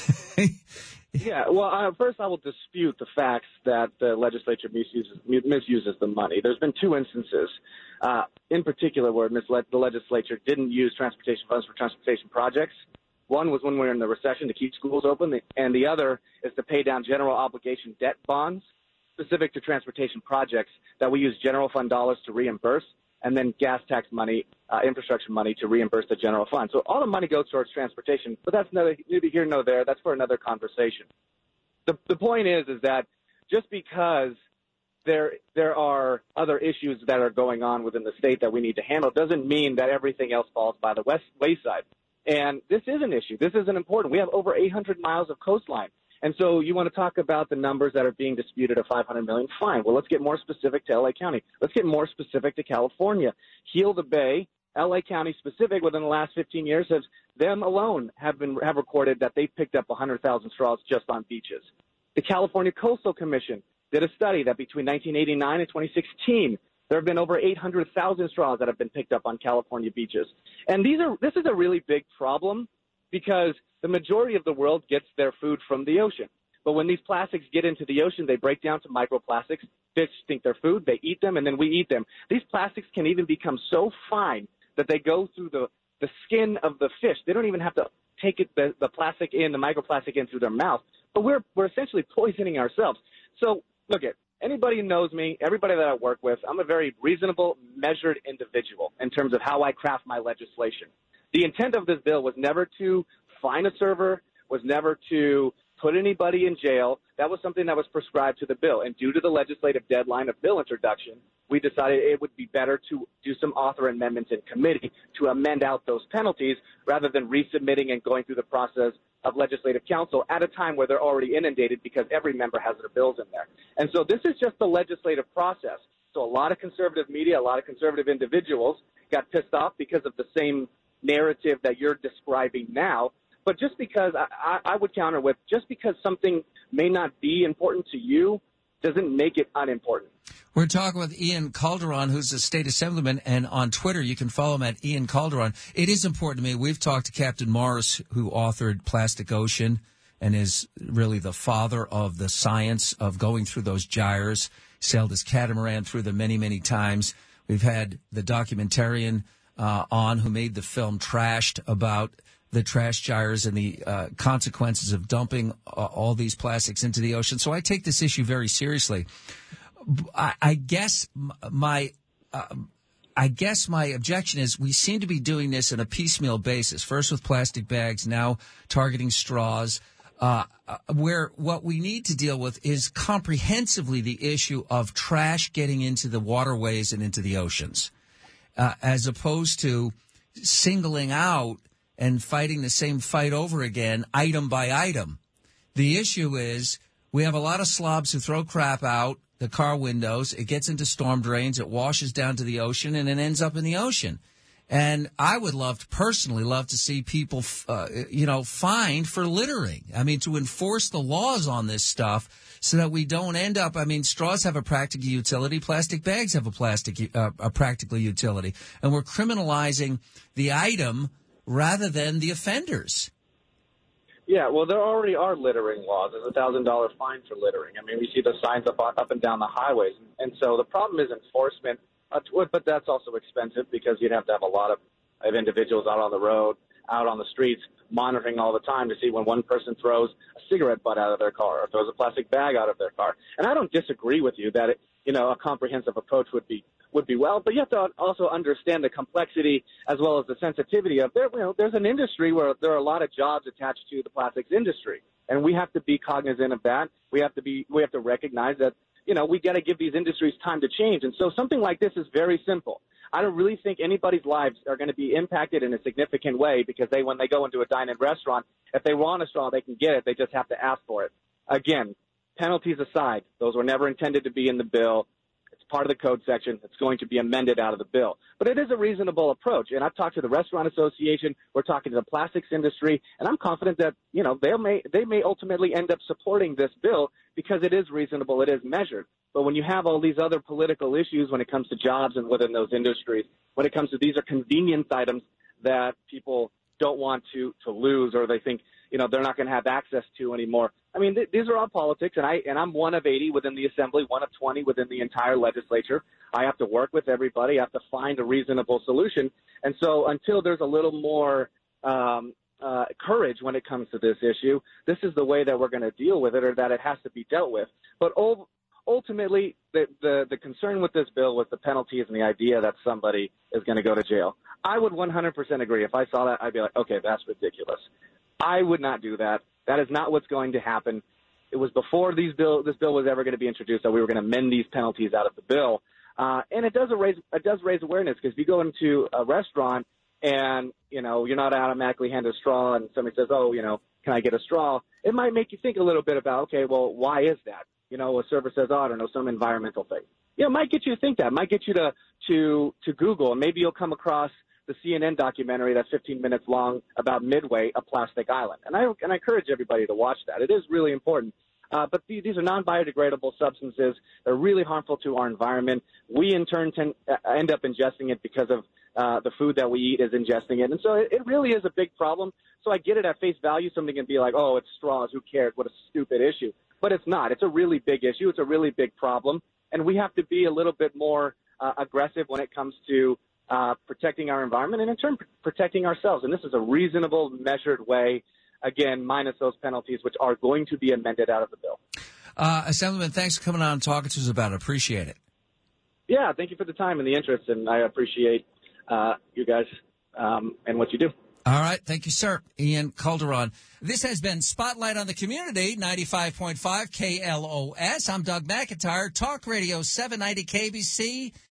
Yeah, well, uh, first I will dispute the facts that the legislature misuses, misuses the money. There's been two instances, uh, in particular, where misled, the legislature didn't use transportation funds for transportation projects. One was when we were in the recession to keep schools open, and the other is to pay down general obligation debt bonds specific to transportation projects that we use general fund dollars to reimburse, and then gas tax money, uh, infrastructure money to reimburse the general fund. So all the money goes towards transportation, but that's neither here nor there. That's for another conversation. The, the point is, is that just because there there are other issues that are going on within the state that we need to handle doesn't mean that everything else falls by the west wayside. And this is an issue. This is an important. We have over eight hundred miles of coastline. And so you want to talk about the numbers that are being disputed of five hundred million dollars? Fine. Well, let's get more specific to L A County. Let's get more specific to California. Heal the Bay, L A County specific, within the last fifteen years, has them alone have been have recorded that they picked up one hundred thousand straws just on beaches. The California Coastal Commission did a study that between nineteen eighty-nine and twenty sixteen, there have been over eight hundred thousand straws that have been picked up on California beaches. And these are this is a really big problem because the majority of the world gets their food from the ocean. But when these plastics get into the ocean, they break down to microplastics. Fish think they're food. They eat them, and then we eat them. These plastics can even become so fine that they go through the, the skin of the fish. They don't even have to take it, the, the plastic in, the microplastic in through their mouth. But we're, we're essentially poisoning ourselves. So, look at anybody who knows me, everybody that I work with, I'm a very reasonable, measured individual in terms of how I craft my legislation. The intent of this bill was never to fine a server, was never to put anybody in jail. That was something that was prescribed to the bill. And due to the legislative deadline of bill introduction, we decided it would be better to do some author amendments in committee to amend out those penalties rather than resubmitting and going through the process of legislative council at a time where they're already inundated because every member has their bills in there. And so this is just the legislative process. So a lot of conservative media, a lot of conservative individuals got pissed off because of the same narrative that you're describing now. But just because I, I would counter with just because something may not be important to you doesn't make it unimportant. We're talking with Ian Calderon, who's a state assemblyman, and on Twitter you can follow him at Ian Calderon. It is important to me. We've talked to Captain Morris, who authored Plastic Ocean and is really the father of the science of going through those gyres, sailed his catamaran through them many, many times. We've had the documentarian uh, on who made the film Trashed about the trash gyres and the uh, consequences of dumping uh, all these plastics into the ocean. So I take this issue very seriously. I, I guess my uh, I guess my objection is we seem to be doing this on a piecemeal basis. First with plastic bags, now targeting straws. Uh, where what we need to deal with is comprehensively the issue of trash getting into the waterways and into the oceans, uh, as opposed to singling out and fighting the same fight over again, item by item. The issue is we have a lot of slobs who throw crap out the car windows. It gets into storm drains. It washes down to the ocean, and it ends up in the ocean. And I would love to, personally love to see people, uh, you know, fined for littering. I mean, to enforce the laws on this stuff so that we don't end up, I mean, straws have a practical utility. Plastic bags have a plastic, uh, a practical utility. And we're criminalizing the item rather than the offenders. Yeah, well, there already are littering laws. There's a one thousand dollars fine for littering. I mean, we see the signs up up and down the highways. And so the problem is enforcement, uh, but that's also expensive because you'd have to have a lot of, of individuals out on the road, out on the streets, monitoring all the time to see when one person throws a cigarette butt out of their car or throws a plastic bag out of their car. And I don't disagree with you that, it, you know, a comprehensive approach would be would be well, but you have to also understand the complexity as well as the sensitivity of there. You know, there's an industry where there are a lot of jobs attached to the plastics industry, and we have to be cognizant of that. We have to be, we have to recognize that, you know, we got to give these industries time to change. And so something like this is very simple. I don't really think anybody's lives are going to be impacted in a significant way because they, when they go into a dine-in restaurant, if they want a straw, they can get it. They just have to ask for it. Again, penalties aside, those were never intended to be in the bill. Part of the code section. It's going to be amended out of the bill. But it is a reasonable approach. And I've talked to the Restaurant Association. We're talking to the plastics industry. And I'm confident that, you know, they may, they may ultimately end up supporting this bill because it is reasonable. It is measured. But when you have all these other political issues when it comes to jobs and within those industries, when it comes to these are convenience items that people don't want to, to lose or they think, you know, they're not going to have access to anymore. I mean, th- these are all politics, and, I, and I'm one of eighty within the Assembly, one of twenty within the entire legislature. I have to work with everybody. I have to find a reasonable solution. And so until there's a little more um, uh, courage when it comes to this issue, this is the way that we're going to deal with it or that it has to be dealt with. But ul- ultimately, the, the, the concern with this bill was the penalties and the idea that somebody is going to go to jail. I would one hundred percent agree. If I saw that, I'd be like, okay, that's ridiculous. I would not do that. That is not what's going to happen. It was before these bill, this bill was ever going to be introduced that we were going to amend these penalties out of the bill. Uh, and it does raise it does raise awareness because if you go into a restaurant and, you know, you're not automatically handed a straw and somebody says, oh, you know, can I get a straw? It might make you think a little bit about, okay, well, why is that? You know, a server says, oh, I don't know, some environmental thing. You know, it might get you to think that. It might get you to, to, to Google, and maybe you'll come across the C N N documentary that's fifteen minutes long about Midway, a plastic island. And I, and I encourage everybody to watch that. It is really important. Uh, but these, these are non-biodegradable substances. They're really harmful to our environment. We, in turn, tend, uh, end up ingesting it because of uh, the food that we eat is ingesting it. And so it, it really is a big problem. So I get it at face value. Something can be like, oh, it's straws. Who cares? What a stupid issue. But it's not. It's a really big issue. It's a really big problem. And we have to be a little bit more uh, aggressive when it comes to uh, protecting our environment and, in turn, pr- protecting ourselves. And this is a reasonable, measured way, again, minus those penalties, which are going to be amended out of the bill. Uh, Assemblyman, thanks for coming on and talking to us about it. Appreciate it. Yeah, thank you for the time and the interest, and I appreciate uh, you guys um, and what you do. All right. Thank you, sir. Ian Calderon. This has been Spotlight on the Community, ninety-five point five K L O S. I'm Doug McIntyre, Talk Radio seven ninety K B C.